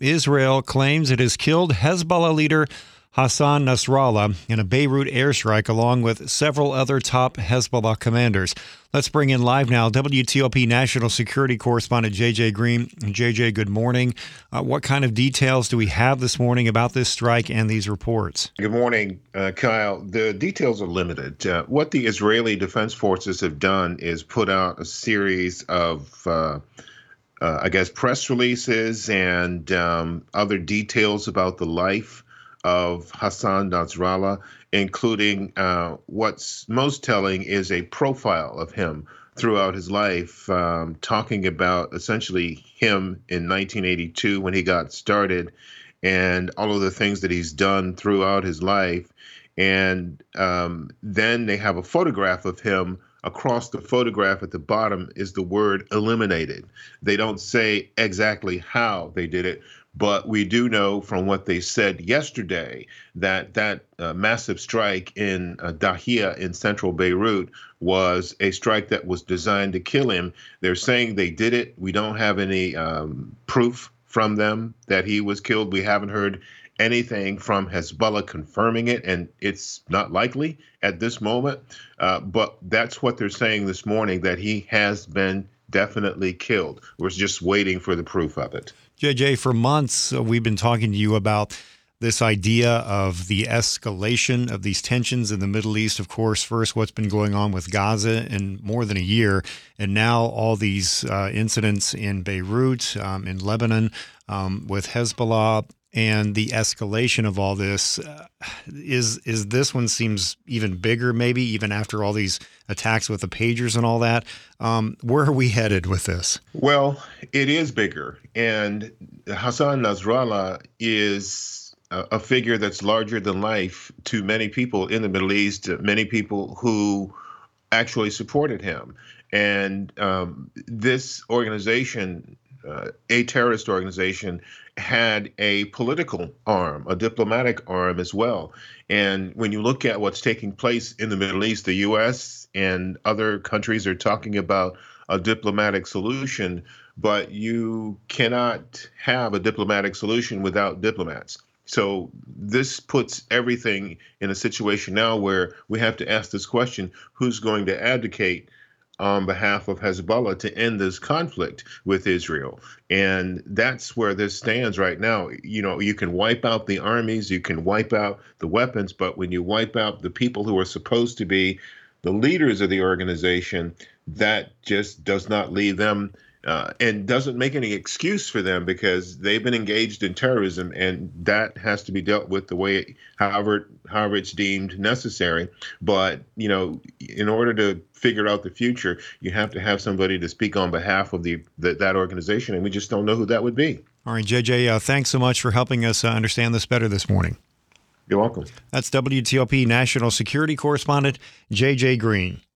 Israel claims it has killed Hezbollah leader Hassan Nasrallah in a Beirut airstrike, along with several other top Hezbollah commanders. Let's bring in live now WTOP National Security Correspondent J.J. Green. J.J., good morning. What kind of details do we have this morning about this strike and these reports? Good morning, Kyle. The details are limited. What the Israeli Defense Forces have done is put out a series of press releases and other details about the life of Hassan Nasrallah, including what's most telling is a profile of him throughout his life, talking about essentially him in 1982 when he got started and all of the things that he's done throughout his life. And then they have a photograph of him. Across the photograph at the bottom is the word eliminated. They don't say exactly how they did it, but we do know from what they said yesterday that massive strike in Dahia in central Beirut was a strike that was designed to kill him. They're saying they did it. We don't have any proof from them that he was killed. We haven't heard anything from Hezbollah confirming it, and it's not likely at this moment. But that's what they're saying this morning, that he has been definitely killed. We're just waiting for the proof of it. JJ, for months, we've been talking to you about this idea of the escalation of these tensions in the Middle East. Of course, first, what's been going on with Gaza in more than a year, and now all these incidents in Beirut, in Lebanon, with Hezbollah. And the escalation of all this is this one seems even bigger, maybe even after all these attacks with the pagers and all that. Where are we headed with this? Well, it is bigger. And Hassan Nasrallah is a figure that's larger than life to many people in the Middle East, many people who actually supported him. And this organization, a terrorist organization, had a political arm, a diplomatic arm as well. And when you look at what's taking place in the Middle East, the U.S. and other countries are talking about a diplomatic solution, but you cannot have a diplomatic solution without diplomats. So this puts everything in a situation now where we have to ask this question: who's going to advocate on behalf of Hezbollah to end this conflict with Israel? And that's where this stands right now. You know, you can wipe out the armies, you can wipe out the weapons, but when you wipe out the people who are supposed to be the leaders of the organization, that just does not leave them and doesn't make any excuse for them, because they've been engaged in terrorism, and that has to be dealt with the way, however it's deemed necessary. But, you know, in order to figure out the future, you have to have somebody to speak on behalf of that organization, and we just don't know who that would be. All right, JJ, thanks so much for helping us understand this better this morning. You're welcome. That's WTOP National Security Correspondent J.J. Green.